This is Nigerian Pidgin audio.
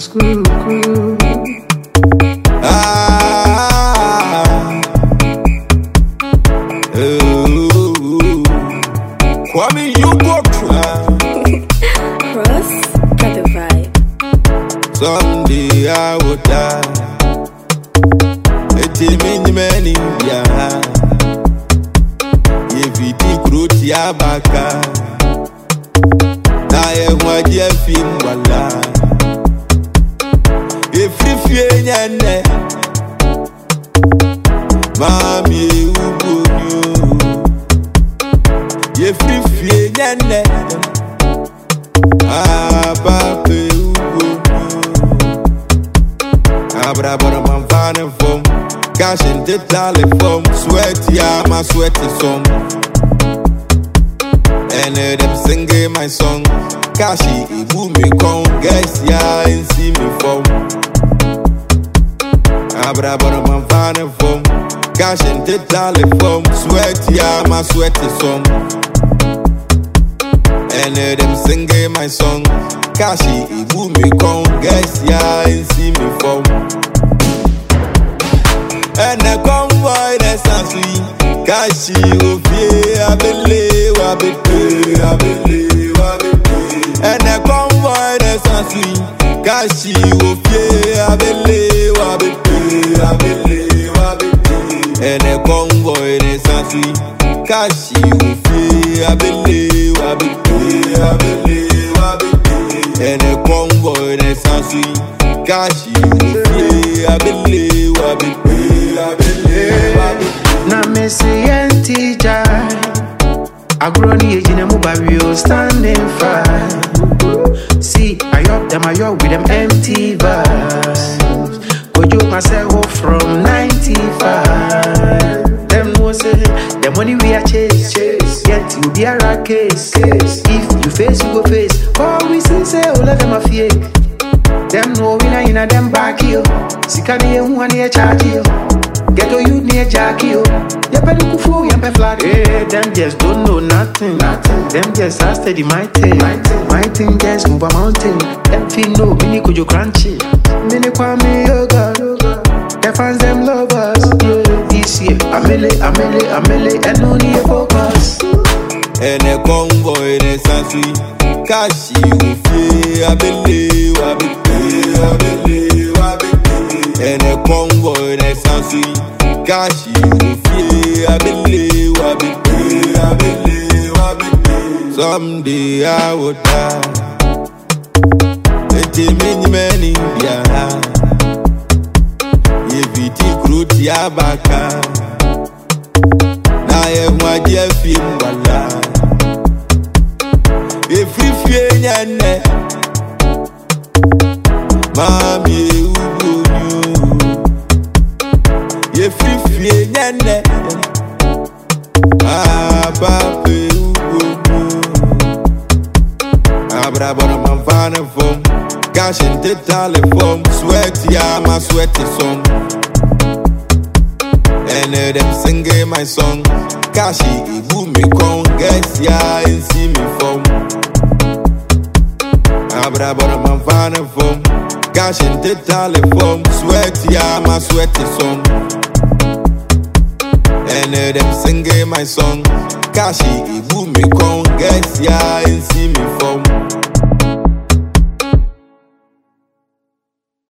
screw. Kwame, you go Cross, got the vibe. someday I will die. It's many, yeah. If you think root ya baka, na ye waje film wala. If you nyane, mami ubunyo. If you nyane, pape ubunyo. Abrabara man fane fom, cash in the telephone, sweat ya my sweaty song. And them singing my song. Kashi, ibu me con, guess ya ain't see me from. Abrabara man fane fom, cash in the telephone, sweat ya my sweaty song. And them singing my song. Kashi, ibu me con, guess ya ain't see me from. And the convoy that's a sweet. Kashi, ofie, abele, wabete, abele, wabete. And the convoy that's a sweet. Kashi, ofie, abele, wabete, abele, wabete. And the convoy that's a sweet. Kashi, ofie, abele, wabete, abele, wabete. And the convoy that's a sweet. Kashi, ofie, abele, wabete, abele, wabete. Na mesi jai Agroni ejine mubario standing fine. See, I up with them empty vibes. Kojo myself from 95. Them no say, the money we are chase. Yet you be a rat case. If you face, you go face. All we see say, all of them are fake. Them no winner in a them back you. Sikani ye one ye charge you. Get to you near Jackie, you better kufu, you better flag. Hey, them just don't know nothing. Them just are steady my thing. My thing just move a mountain. Them feel no, mini could you crunchy. Mini kwame yoga. The fans them lovers. Yeah, this year, amele, and no need focus. And a convoy that's a sweet. Kashi, ufie, abele, wabete, abele, wabete. And a convoy that's a sweet. Kashi, ufie, abele, wabete, abele, wabete. Someday I will die. It's many, yeah. If you think root ya baka, na ye waje film wala. If you nyane, mami ubunyo. If you nyane, pape ubunyo. Abrabara man fane fom, cash in the telephone, sweat ya my sweaty song. And them singing my song. Kashi, ibu me con, guess ya ain't see me from. Abrabara man fane fom, cash in the telephone, sweat ya my sweaty song. And them singing my song. Kashi, ibu me con, guess ya ain't see me from.